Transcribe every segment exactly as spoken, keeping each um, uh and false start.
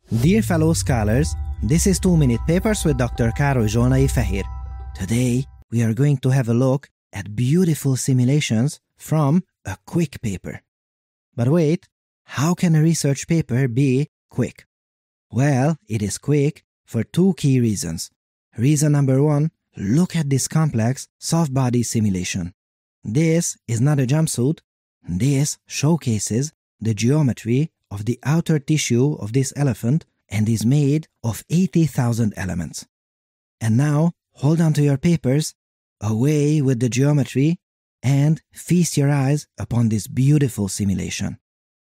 Dear fellow scholars, this is two minute Papers with Doctor Károly Zsolnai Fehér. Today, we are going to have a look at beautiful simulations from a quick paper. But wait, how can a research paper be quick? Well, it is quick for two key reasons. Reason number one, look at this complex soft body simulation. This is not a jumpsuit. This showcases the geometry of the outer tissue of this elephant and is made of eighty thousand elements. And now, hold on to your papers, away with the geometry, and feast your eyes upon this beautiful simulation.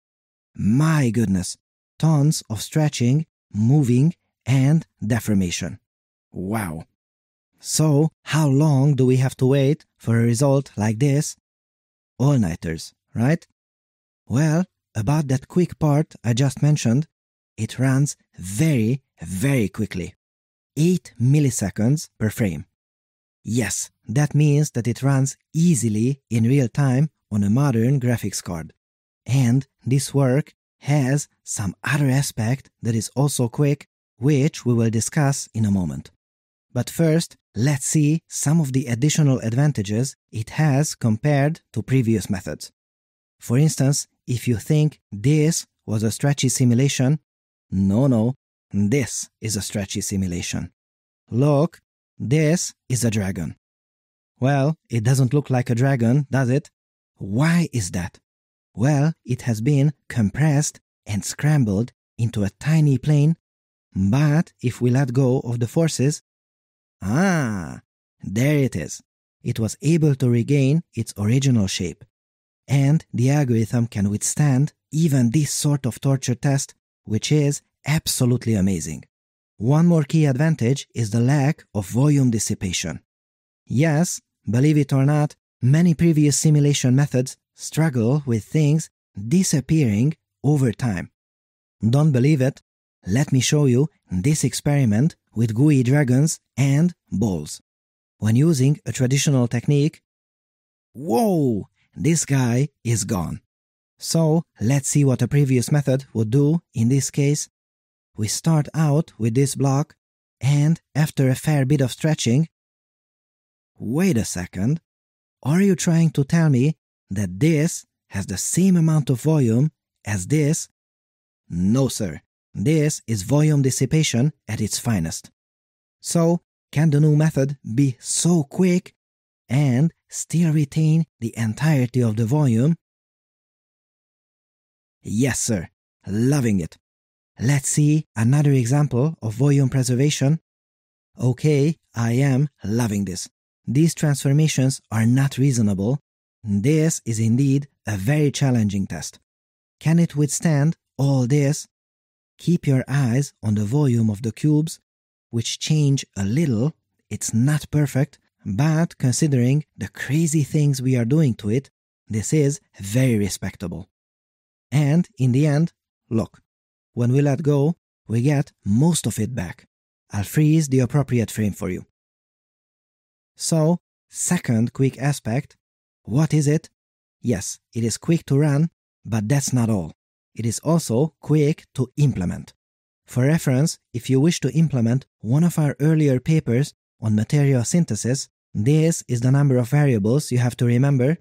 My goodness, tons of stretching, moving, and deformation. Wow! So, how long do we have to wait for a result like this? All-nighters, right? Well, about that quick part I just mentioned, it runs very, very quickly. eight milliseconds per frame. Yes, that means that it runs easily in real time on a modern graphics card. And this work has some other aspect that is also quick, which we will discuss in a moment. But first, let's see some of the additional advantages it has compared to previous methods. For instance, if you think this was a stretchy simulation, no, no, this is a stretchy simulation. Look, this is a dragon. Well, it doesn't look like a dragon, does it? Why is that? Well, it has been compressed and scrambled into a tiny plane, but if we let go of the forces, ah, there it is. It was able to regain its original shape. And the algorithm can withstand even this sort of torture test, which is absolutely amazing. One more key advantage is the lack of volume dissipation. Yes, believe it or not, many previous simulation methods struggle with things disappearing over time. Don't believe it? Let me show you this experiment with gooey dragons and balls. When using a traditional technique, whoa! This guy is gone. So, let's see what a previous method would do in this case. We start out with this block, and after a fair bit of stretching... Wait a second. Are you trying to tell me that this has the same amount of volume as this? No, sir. This is volume dissipation at its finest. So, can the new method be so quick and still retain the entirety of the volume? Yes, sir. Loving it. Let's see another example of volume preservation. Okay, I am loving this. These transformations are not reasonable. This is indeed a very challenging test. Can it withstand all this? Keep your eyes on the volume of the cubes, which change a little. It's not perfect, but considering the crazy things we are doing to it, this is very respectable. And in the end, look, when we let go, we get most of it back. I'll freeze the appropriate frame for you. So, second quick aspect, what is it? Yes, it is quick to run, but that's not all. It is also quick to implement. For reference, if you wish to implement one of our earlier papers on material synthesis, this is the number of variables you have to remember.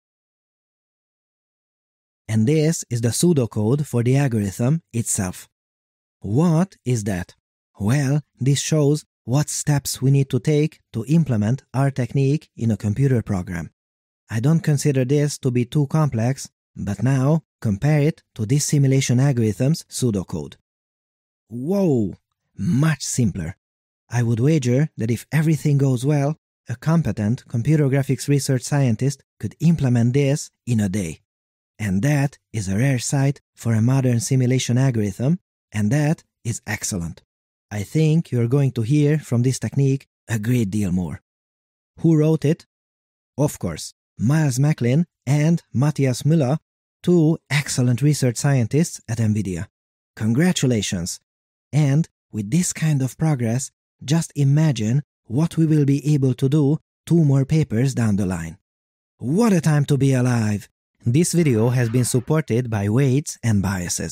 And this is the pseudocode for the algorithm itself. What is that? Well, this shows what steps we need to take to implement our technique in a computer program. I don't consider this to be too complex, but now compare it to this simulation algorithm's pseudocode. Whoa! Much simpler. I would wager that if everything goes well, a competent computer graphics research scientist could implement this in a day. And that is a rare sight for a modern simulation algorithm, and that is excellent. I think you're going to hear from this technique a great deal more. Who wrote it? Of course, Miles Macklin and Matthias Müller, two excellent research scientists at NVIDIA. Congratulations! And with this kind of progress, just imagine what we will be able to do two more papers down the line. What a time to be alive! This video has been supported by Weights and Biases.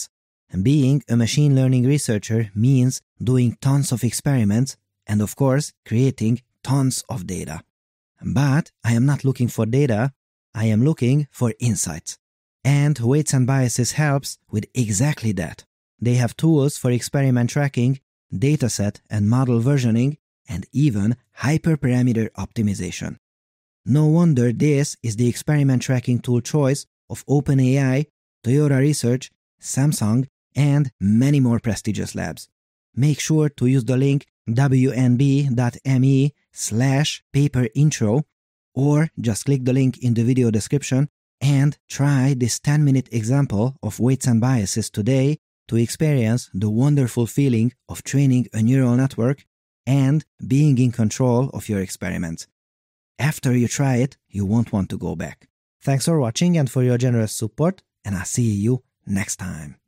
And being a machine learning researcher means doing tons of experiments and, of course, creating tons of data. But I am not looking for data, I am looking for insights. And Weights and Biases helps with exactly that. They have tools for experiment tracking, dataset and model versioning, and even hyperparameter optimization. No wonder this is the experiment tracking tool choice of OpenAI, Toyota Research, Samsung, and many more prestigious labs. Make sure to use the link wnb.me slash paper intro or just click the link in the video description and try this ten minute example of Weights and Biases today to experience the wonderful feeling of training a neural network and being in control of your experiments. After you try it, you won't want to go back. Thanks for watching and for your generous support, and I'll see you next time.